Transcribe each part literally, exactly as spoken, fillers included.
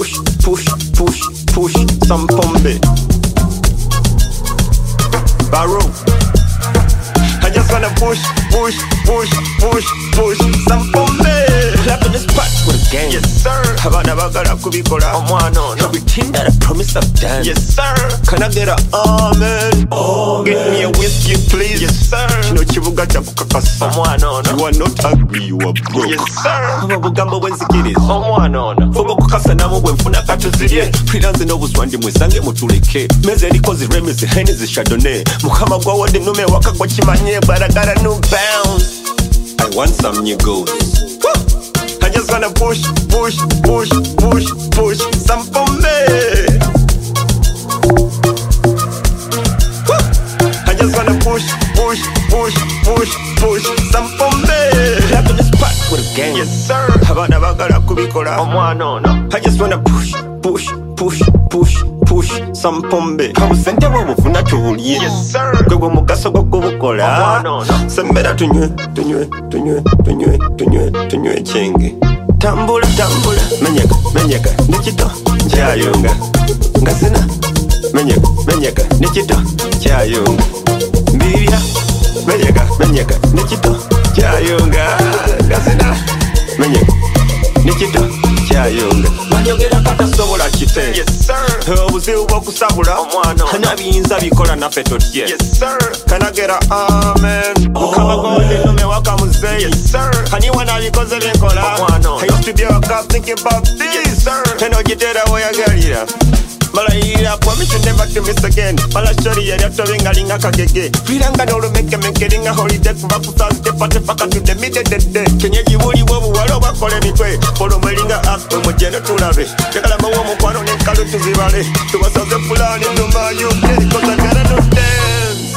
push, push, push, push, some pombe. Barrow. I just wanna push, push, push, push, push, some pombe. Clap in this spot with a gang. Yes sir. Abana bagala kubikola omwana ono. Everything that I promise I've done. Yes sir. Can I get a amen? Oh, get me a whiskey please. Yes sir. Kino kibuga kya kukakasa omwana ono. You are not ugly, you are broke. Yes sir. Ababugambo bwenzikiriza omwana ono. Fuba kukasa namo bwenfuna katuzirye. Freelance n'obuswandi mwesange mutuleke. Meze erikozi remezi Hennessy Chardonnay. Mukama gwa wode nume waka gwa kimanye. But I got a new bounce. I want some new goals. Woo! I just wanna push, push, push, push, push some for me. Woo! I just wanna push, push, push, push, push some for me. Clap in the spot with a gang. Yes sir. Abana bagala kubikola omwana ono. I just wanna push, push, push, push, push some pombe. Kabusente bwobufuna tubulye. Yes sir. Gwe mugaso gwo kubukola omwana ono. Sembera tunywe, tunywe, tunywe, tunywe, tunywe, tunywe chenge. Tambula, tambula, menyeka, menyeka, nikito, chayunga. Ngasina, menyeka, menyeka, nikito, chayunga. Mbirya, menyeka, menyeka, nikito, chayunga. Ngasina, menyeka, nikito, chayunga. Manyogera kata sobola kite. Yes sir. Obuzibu bw'okusabula omwana ono. Nabiyinza bikola naffe totye. Yes sir. Can I get a amen? Mukama gode nume waka muzeyi. Yes sir. Anyone abikoze byenkola omwana ono. I used to be a cop thinking about this. Yes sir. Eno gitera weyagalira. Malayira promise you never to miss again. Malashori yali atobenga linga kagege. Firanga n'olumeke meke linga holiday kuba kusanze pate paka to the mid the day. Kenyeji buli bwobu walo bakole mitwe. Polo melinga akwe mujene tulabe. Tekala mawo mukwano n'enkalu tuzibale. Tubasaze fulani tumanyu. Cause I gotta do dance.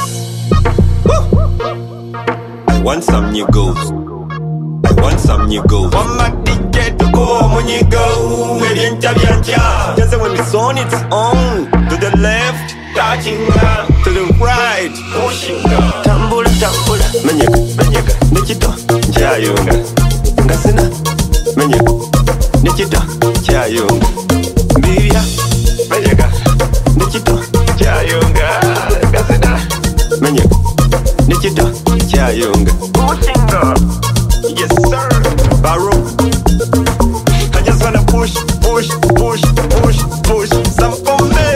Woo! I want some new goals. I want some new goals. One my ticket to go munyigo. Eriencha biancha. Just when it's on its own. To the left, touching up. To the right, pushing up. Tambula, tambula. Menyeka, menyeka. Nikito, chayunga. Ngasina, menyeka. Nikito, chayunga. Mbirya, menyeka. Nikito, chayunga. Ngasina, menyeka. Nikito, chayunga. Pushing up. Yes sir. Barrow. I just wanna push, push, push, push, push some for me.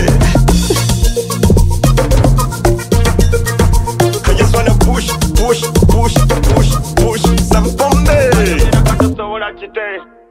I just wanna push, push, push, push, push some for me.